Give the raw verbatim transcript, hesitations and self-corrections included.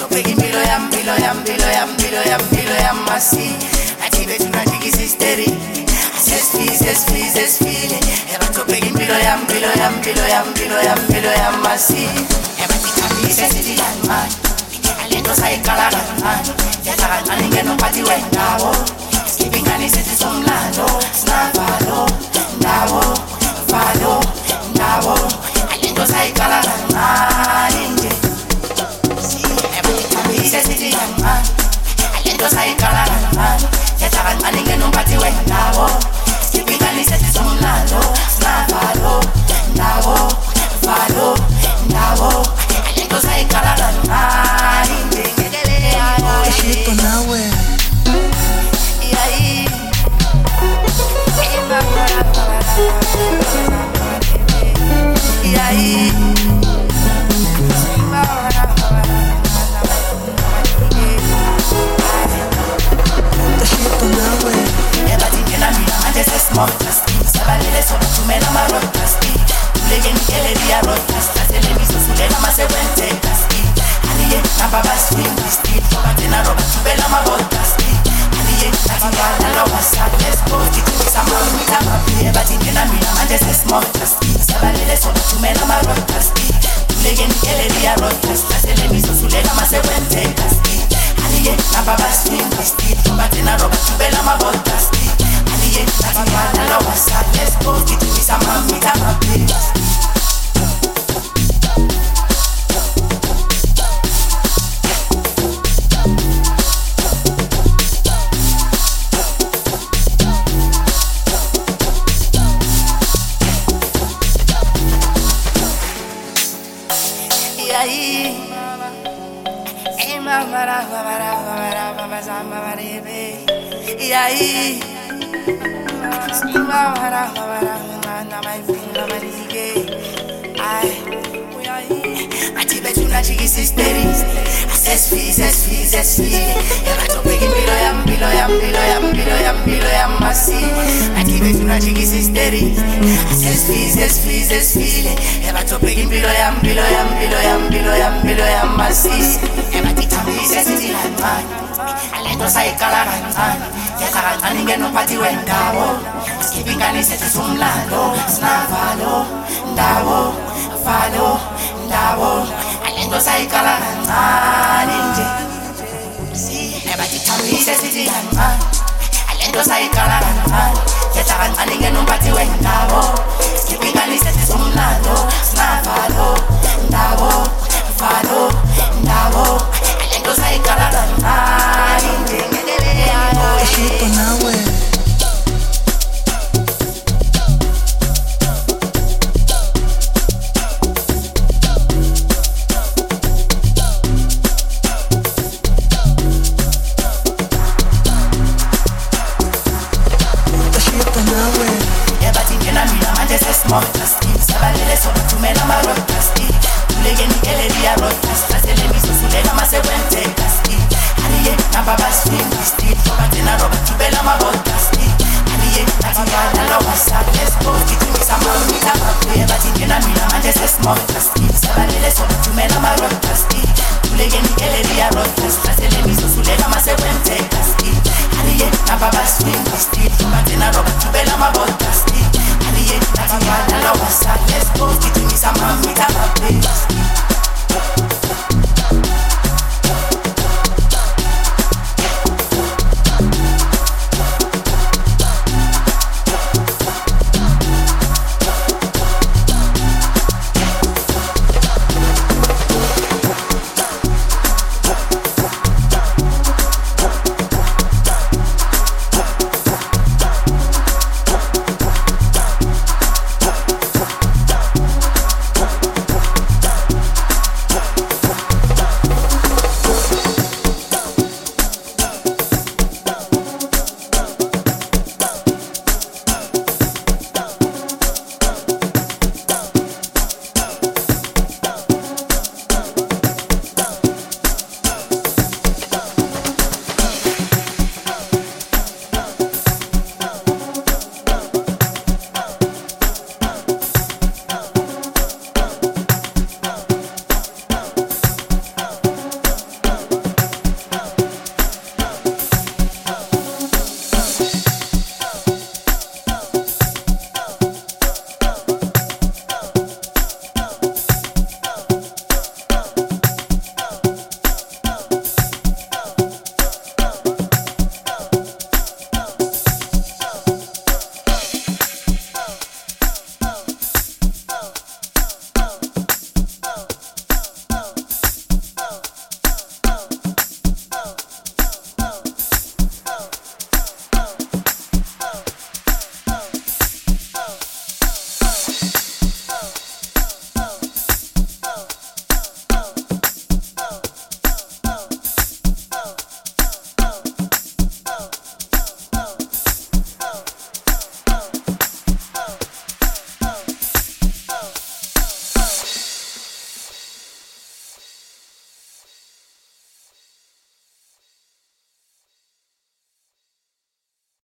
ebatopheka impilo yami impilo yami impilo yami impilo yami impilo yami masi athi bethu najikisa hysteri sesifile sesifile sesifile ebatopheka impilo yami impilo yami impilo yami impilo yami impilo yami masi ebatithambise sithi kancane alento sayiqala kancane yatha kancane ngenophathi wendawo sibingane sithi somlando sinavalo ndawo valo ndawo alento sayiqala kancane nje ebatithambise sithi kancane alento sayiqala kancane yatha kancane ngenophathi wendawo sibingane sithi somlando sinavalo ndawo valo ndawo alento sayiqala kancane nje Shito nawe yayi yayi Shito nawe ebathingena mina manje sesimodcast sabalele sokuthumela ama-broadcast uleke ngikeleria broadcast atelemisosulela masekwenzeka aliye namba baswingistil obathena robathubela ama-broadcast aliye nathingana lowasap lespost ithumisa mamita mapi ebathingena mina manje sesimodcast sabalele sokuthumela ama-broadcast uleke ngikeleria broadcast atelemisosulela masekwenzeka aliye namba baswingistil obathena robathubela ama-broadcast aliye nathingana lowasap lespost ithumisa mamita mapi E aí, ative tu najikisa hysteri sesifile sesifile sesifile ebatopheka impilo yami impilo yami impilo yami impilo yami impilo yami masi ative tu najikisa hysteri sesifile sesifile sesifile ebatopheka impilo yami impilo yami impilo yami impilo yami impilo yami masi ebatithambise sithi kancane alento sayiqala kancane yatha kancane ngenophathi wendawo sibingane sithi somlando sinavalo ndawo valo ndawo alento sayiqala kancane nje ebatithambise sithi kancane alento sayiqala kancane yatha kancane ngenophathi wendawo sibingane sithi somlando sinavalo ndawo valo ndawo alento sayiqala kancane nje Shito nawe Shito nawe ebathingena mina manje sesimodcast sabalele sokuthumela ama-broadcast uleke ngikeleria broadcast atelemisosulela masekwenzeka aliye namba baswingistil obathena robathubela ama-broadcast aliye nathingana lowasap lespost ithumisa mamita mapi ebathingena mina manje sesimodcast sabalele sokuthumela ama-broadcast uleke ngikeleria broadcast atelemisosulela masekwenzeka aliye namba baswingistil obathena robathubela ama-broadcast aliye nathingana lowasap lespost ithumisa mamita mapi